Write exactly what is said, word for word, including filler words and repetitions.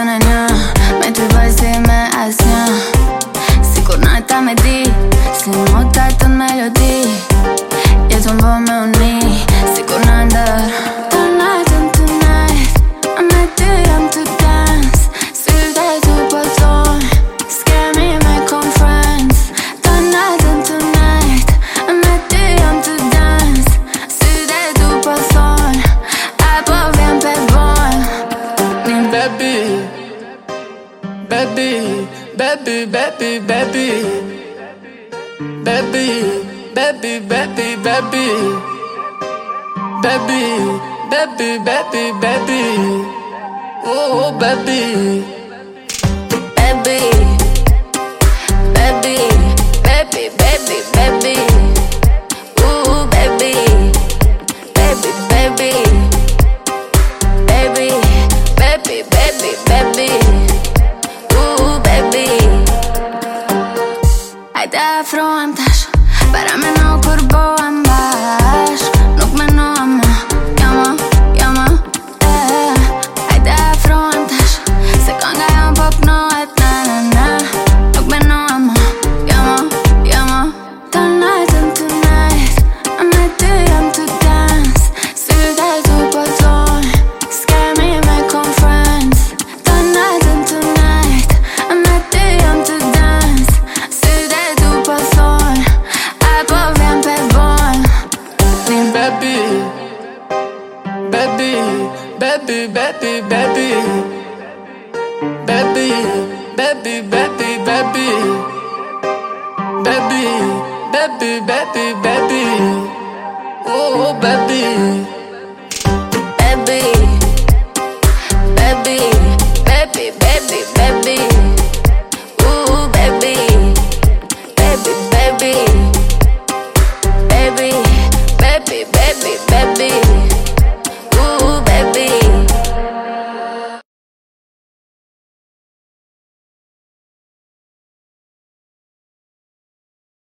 në një, me ty bëj si me asnjë. Sikur nata me di, si nota të melodi, jetën po me uni, sikur në ndër. Tonight and tonight, I'm med ty jam to dance. Sytë e tu po thonë, s'kemi me kon friends. Tonight and tonight, I'm med ty jam to dance. Sytë e tu po thonë, apo vjen pe bon. Baby, baby, baby, baby, baby, baby, baby, baby, baby, baby, baby, baby, baby, oh baby, baby, baby, baby, baby, baby, ooh baby, baby, baby, baby, baby, baby, baby, ooh baby. Hajde afrohem tash, para me no kur bohem bashk. Nuk me no ama, jama, jama, eh. Hajde afrohem tash, se kanga jam po pnohet, na na na. Nuk me no ama, jama, jama. Tonight and tonight, I'm med ty jam to dance. Sytë e tu po thonë, s'kemi me kon friends. Tonight and tonight, I'm med ty jam to dance. Sytë e tu po thonë, apo vjen pe bon. baby, baby, baby, baby, baby, baby, baby, baby, baby, baby, baby, baby, baby.